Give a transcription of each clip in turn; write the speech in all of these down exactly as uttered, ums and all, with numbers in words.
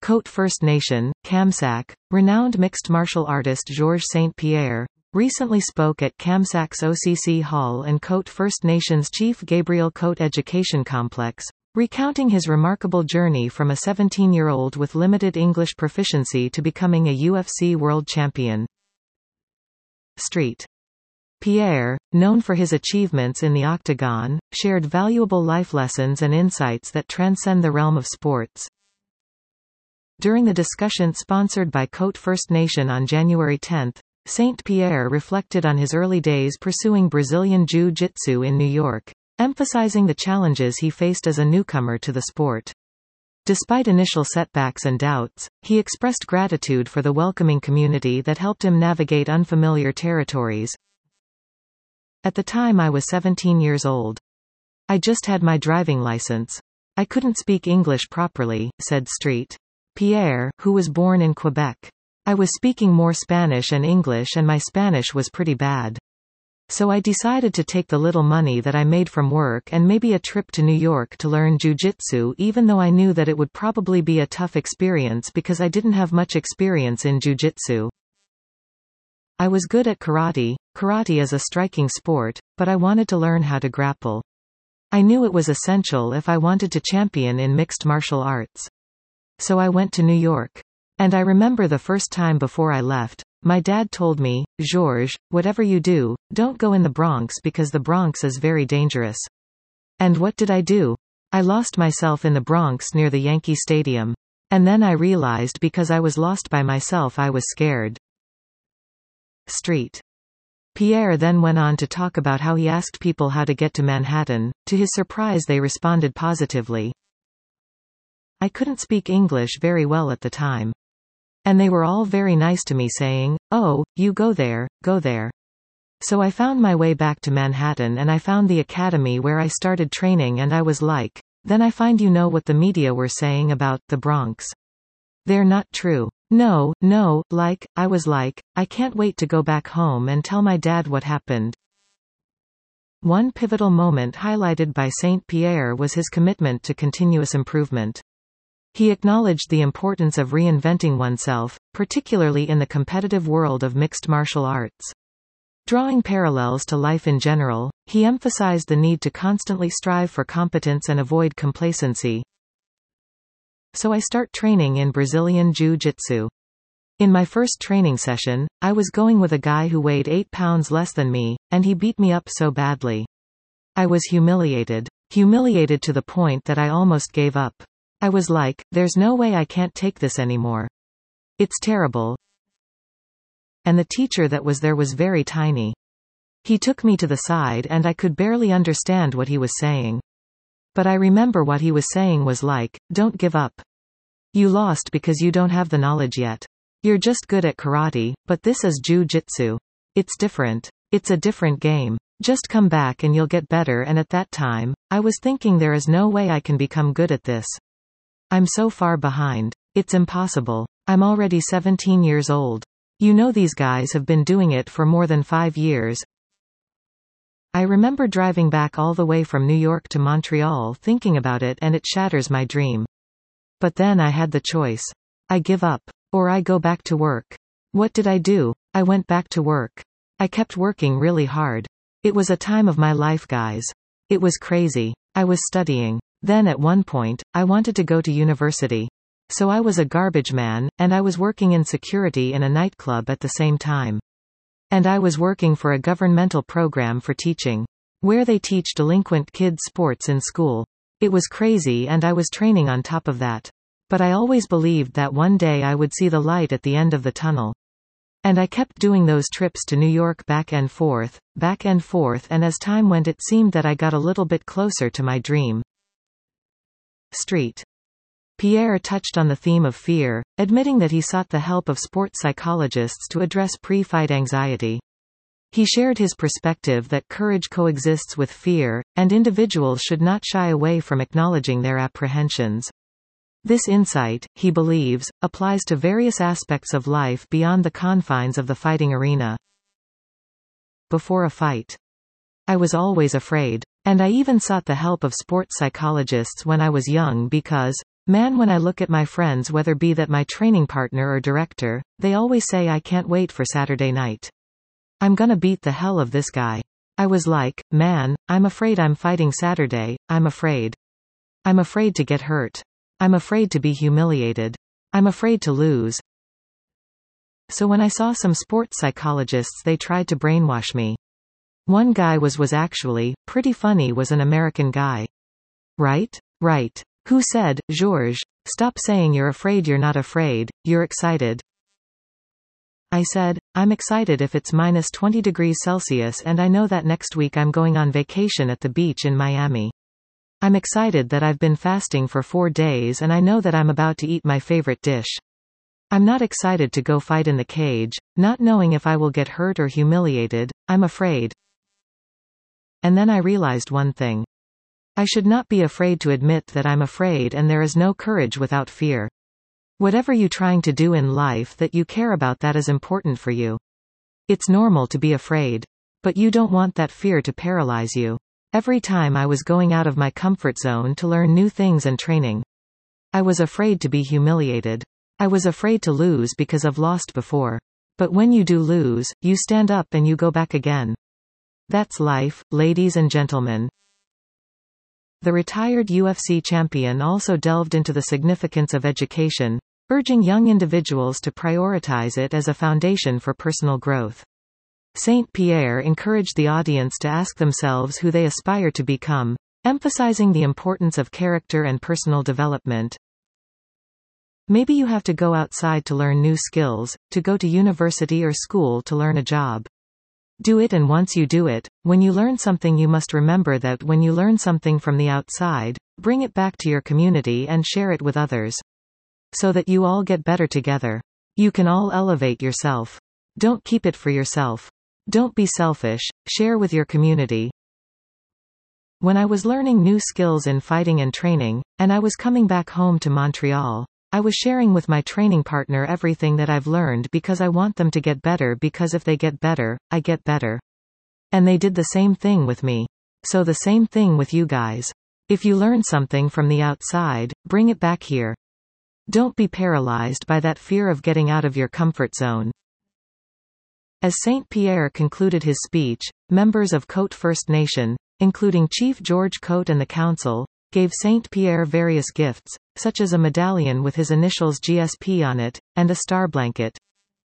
Côte First Nation, Kamsack, renowned mixed martial artist Georges Saint Pierre, recently spoke at Kamsack's O C C Hall and Côte First Nations chief Gabriel Côte Education Complex, recounting his remarkable journey from a seventeen-year-old with limited English proficiency to becoming a U F C world champion. Street. Pierre, known for his achievements in the octagon, shared valuable life lessons and insights that transcend the realm of sports. During the discussion sponsored by Côte First Nation on January tenth, Saint Pierre reflected on his early days pursuing Brazilian Jiu-Jitsu in New York, emphasizing the challenges he faced as a newcomer to the sport. Despite initial setbacks and doubts, he expressed gratitude for the welcoming community that helped him navigate unfamiliar territories. At the time I was seventeen years old. I just had my driving license. I couldn't speak English properly, said Street. Pierre, who was born in Quebec. I was speaking more Spanish and English and my Spanish was pretty bad. So I decided to take the little money that I made from work and maybe a trip to New York to learn jiu-jitsu, even though I knew that it would probably be a tough experience because I didn't have much experience in jiu-jitsu. I was good at karate. Karate is a striking sport, but I wanted to learn how to grapple. I knew it was essential if I wanted to champion in mixed martial arts. So I went to New York. And I remember the first time before I left, my dad told me, Georges, whatever you do, don't go in the Bronx because the Bronx is very dangerous. And what did I do? I lost myself in the Bronx near the Yankee Stadium. And then I realized because I was lost by myself I was scared. Street. Pierre then went on to talk about how he asked people how to get to Manhattan. To his surprise they responded positively. I couldn't speak English very well at the time. And they were all very nice to me saying, oh, you go there, go there. So I found my way back to Manhattan and I found the academy where I started training and I was like, then I find you know what the media were saying about the Bronx. They're not true. No, no, like, I was like, I can't wait to go back home and tell my dad what happened. One pivotal moment highlighted by Saint Pierre was his commitment to continuous improvement. He acknowledged the importance of reinventing oneself, particularly in the competitive world of mixed martial arts. Drawing parallels to life in general, he emphasized the need to constantly strive for competence and avoid complacency. So I start training in Brazilian Jiu-Jitsu. In my first training session, I was going with a guy who weighed eight pounds less than me, and he beat me up so badly. I was humiliated. Humiliated to the point that I almost gave up. I was like, there's no way I can't take this anymore. It's terrible. And the teacher that was there was very tiny. He took me to the side and I could barely understand what he was saying. But I remember what he was saying was like, don't give up. You lost because you don't have the knowledge yet. You're just good at karate, but this is jiu-jitsu. It's different. It's a different game. Just come back and you'll get better. And at that time, I was thinking there is no way I can become good at this. I'm so far behind. It's impossible. I'm already seventeen years old. You know these guys have been doing it for more than five years. I remember driving back all the way from New York to Montreal thinking about it and it shatters my dream. But then I had the choice. I give up. Or I go back to work. What did I do? I went back to work. I kept working really hard. It was a time of my life, guys. It was crazy. I was studying. Then at one point, I wanted to go to university. So I was a garbage man, and I was working in security in a nightclub at the same time. And I was working for a governmental program for teaching, where they teach delinquent kids sports in school. It was crazy and I was training on top of that. But I always believed that one day I would see the light at the end of the tunnel. And I kept doing those trips to New York back and forth, back and forth, and as time went it seemed that I got a little bit closer to my dream. Street. Pierre touched on the theme of fear, admitting that he sought the help of sports psychologists to address pre-fight anxiety. He shared his perspective that courage coexists with fear, and individuals should not shy away from acknowledging their apprehensions. This insight, he believes, applies to various aspects of life beyond the confines of the fighting arena. Before a fight. I was always afraid. And I even sought the help of sports psychologists when I was young because, Man, when I look at my friends, whether be that my training partner or director, they always say I can't wait for Saturday night. I'm gonna beat the hell of this guy. I was like, man, I'm afraid I'm fighting Saturday, I'm afraid. I'm afraid to get hurt. I'm afraid to be humiliated. I'm afraid to lose. So when I saw some sports psychologists, they tried to brainwash me. One guy was was actually pretty funny, was an American guy. Right? Right. Who said, George, stop saying you're afraid, you're not afraid, you're excited. I said, I'm excited if it's minus twenty degrees Celsius and I know that next week I'm going on vacation at the beach in Miami. I'm excited that I've been fasting for four days and I know that I'm about to eat my favorite dish. I'm not excited to go fight in the cage, not knowing if I will get hurt or humiliated. I'm afraid. And then I realized one thing. I should not be afraid to admit that I'm afraid, and there is no courage without fear. Whatever you're trying to do in life that you care about, that is important for you. It's normal to be afraid. But you don't want that fear to paralyze you. Every time I was going out of my comfort zone to learn new things and training, I was afraid to be humiliated. I was afraid to lose because I've lost before. But when you do lose, you stand up and you go back again. That's life, ladies and gentlemen. The retired U F C champion also delved into the significance of education, urging young individuals to prioritize it as a foundation for personal growth. Saint Pierre encouraged the audience to ask themselves who they aspire to become, emphasizing the importance of character and personal development. Maybe you have to go outside to learn new skills, to go to university or school to learn a job. Do it, and once you do it, when you learn something, you must remember that when you learn something from the outside, bring it back to your community and share it with others. So that you all get better together. You can all elevate yourself. Don't keep it for yourself. Don't be selfish, share with your community. When I was learning new skills in fighting and training, and I was coming back home to Montreal, I was sharing with my training partner everything that I've learned because I want them to get better, because if they get better, I get better. And they did the same thing with me. So the same thing with you guys. If you learn something from the outside, bring it back here. Don't be paralyzed by that fear of getting out of your comfort zone. As Saint Pierre concluded his speech, members of Cote First Nation, including Chief George Cote and the council, gave Saint Pierre various gifts, such as a medallion with his initials G S P on it, and a star blanket.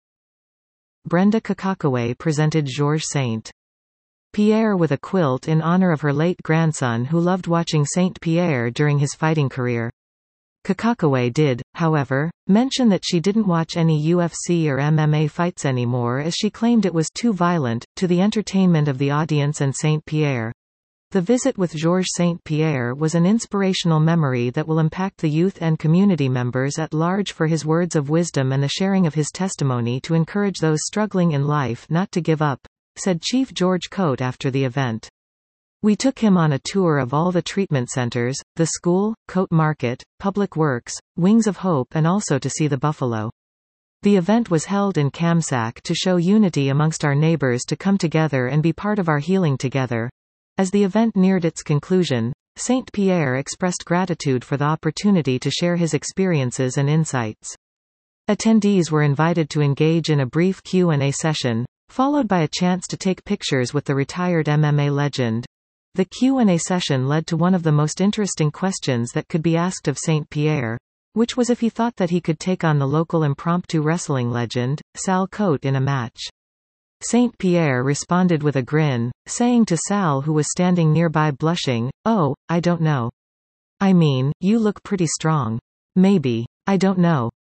Brenda Kakakaway presented Georges Saint Pierre with a quilt in honor of her late grandson, who loved watching Saint Pierre during his fighting career. Kakakaway did, however, mention that she didn't watch any U F C or M M A fights anymore, as she claimed it was too violent, to the entertainment of the audience and Saint Pierre. The visit with Georges Saint Pierre was an inspirational memory that will impact the youth and community members at large, for his words of wisdom and the sharing of his testimony to encourage those struggling in life not to give up, said Chief George Cote after the event. We took him on a tour of all the treatment centers, the school, Cote Market, Public Works, Wings of Hope, and also to see the buffalo. The event was held in Kamsack to show unity amongst our neighbors, to come together and be part of our healing together. As the event neared its conclusion, Saint Pierre expressed gratitude for the opportunity to share his experiences and insights. Attendees were invited to engage in a brief Q and A session, followed by a chance to take pictures with the retired M M A legend. The Q and A session led to one of the most interesting questions that could be asked of Saint Pierre, which was if he thought that he could take on the local impromptu wrestling legend, Sal Cote, in a match. Saint Pierre responded with a grin, saying to Sal, who was standing nearby blushing, "Oh, I don't know. I mean, you look pretty strong. Maybe. I don't know.